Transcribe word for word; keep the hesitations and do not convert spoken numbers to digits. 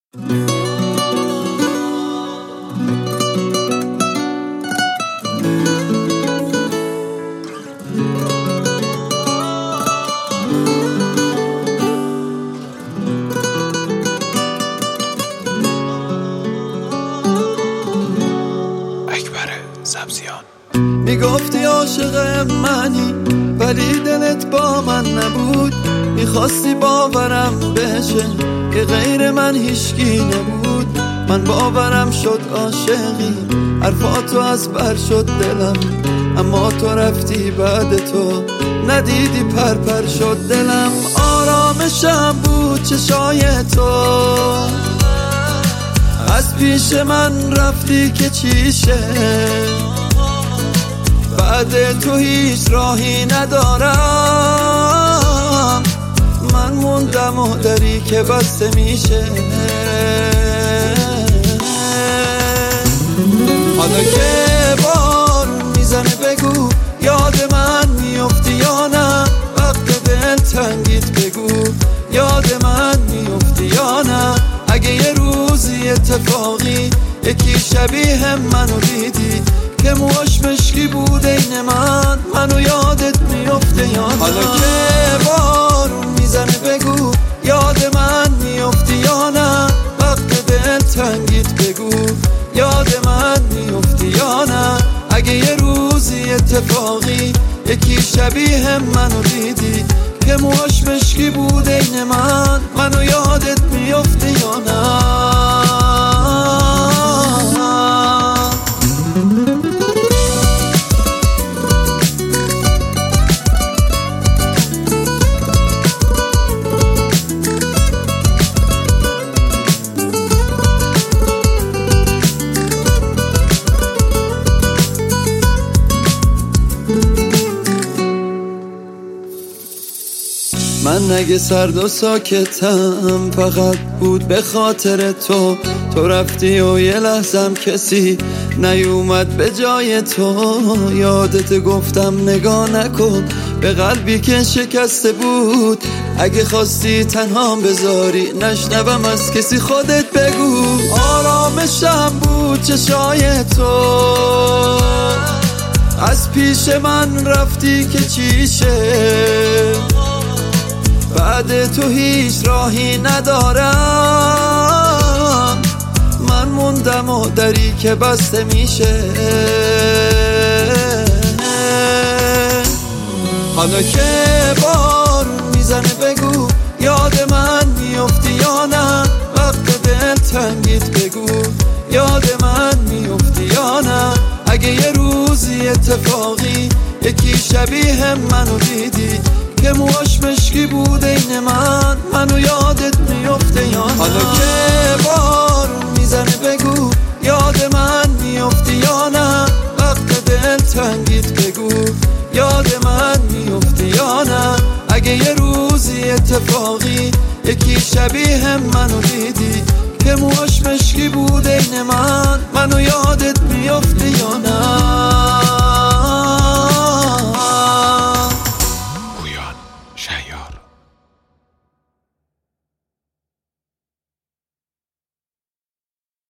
میگفتی عاشق منی ولی دلت با من نبود، میخواستی باورم بشه که غیر من هیچکی نبود. من باورم شد عاشقی، حرفاتو از بر شد دلم، اما تو رفتی بعد تو ندیدی پر پر شد دلم. آرامشم بود چشای تو، از پیش من رفتی که چیشه، بعد تو هیچ راهی ندارم، من موندم و دری که بسته میشه. حالا که بارون میزنه بگو یاد من میفتی یا نه، وقت دل تنگیت بگو یاد من میفتی یا نه. اگه یه روزی اتفاقی یکی شبیه منو دیدی که موهاش مشکی بود این من، منو یادت میفته یا نه. حالا که بارون میزنه بگو یاد من میفتی یا نه، وقت دل تنگیت بگو یاد من میفتی یا نه. اگه یه روزی اتفاقی یکی شبیه منو دیدی که موهاش مشکی بود این من، منو یادت میفته یا نه. من اگه سرد و ساکتم فقط بود به خاطر تو، تو رفتی و یه لحظم کسی نیومد به جای تو. یادت گفتم نگاه نکن به قلبی که شکسته بود، اگه خواستی تنهام بذاری نشنوم از کسی خودت بگو. آرامشم بود چشای تو، از پیش من رفتی که چیشه، بعد تو هیچ راهی ندارم، من موندم و دری که بسته میشه. حالا که بارون میزنه بگو یاد من میفتی یا نه، وقت دل تنگیت بگو یاد من میفتی یا نه. اگه یه روزی اتفاقی یکی شبیه منو دیدی که موهاش مشکی بود این من، منو یادت میفته یا نه. حالا که بارون میزنه بگو یاد من میفتی یا نه، وقت دل تنگیت بگو یاد من میفتی یا نه. اگه یه روزی اتفاقی یکی شبیه منو دیدی که موهاش مشکی بود این من، منو یادت میفته یا نه.